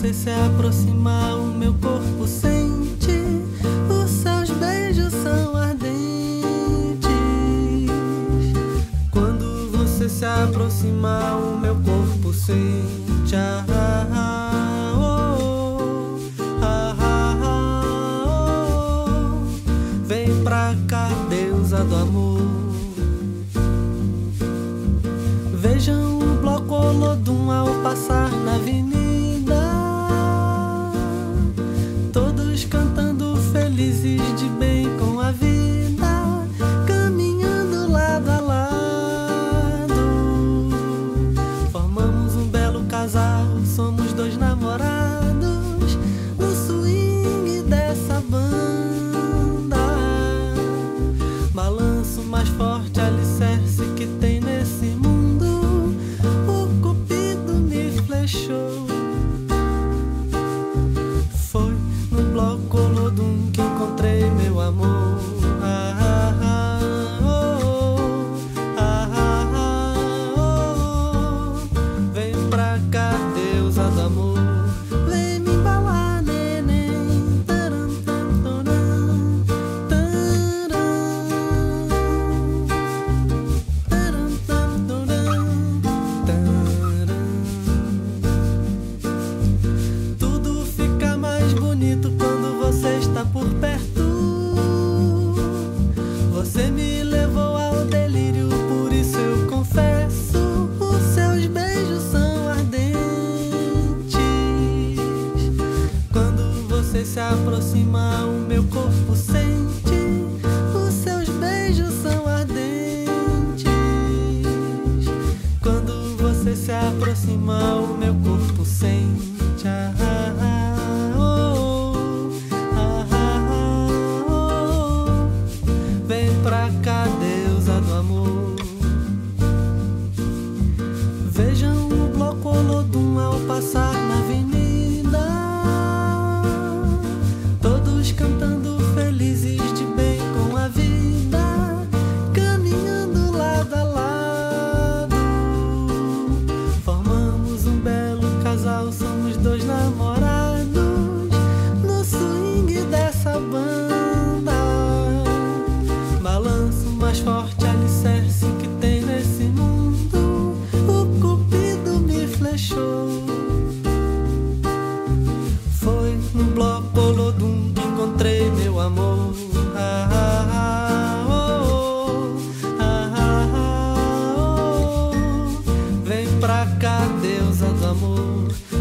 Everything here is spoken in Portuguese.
você se aproximar, o meu corpo sente. Os seus beijos são ardentes. Quando você se aproximar, o meu corpo sente. Vem pra cá, deusa do amor. Vejam o bloco Olodum ao passar na avenida, todos cantando felizes de bem com a vida, caminhando lado a lado. Formamos um belo casal, somos dois namorados no swing dessa banda. Balanço mais forte, alicerce que tem nesse mundo. Foi no bloco Olodum que encontrei meu amor. Vem pra cá, deusa do amor. Vem me embalar, neném. Taram, taram, taram, taram, taram, taram. Tudo fica mais bonito quando você está por perto. Você me levou ao delírio, por isso eu confesso. Os seus beijos são ardentes. Quando você se aproxima, o meu corpo sente. Os seus beijos são ardentes. Quando você se aproxima, o meu corpo sente. Vem pra cá, deusa do amor. Vejam o bloco Olodum ao passar na avenida, todos cantando felizes de bem com a vida, caminhando lado a lado. Formamos um belo casal, somos dois namorados no swing dessa banda. Balanço mais forte, alicerce que tem nesse mundo. O cupido me flechou. Foi no bloco Olodum que encontrei meu amor. Vem pra cá, deusa do amor.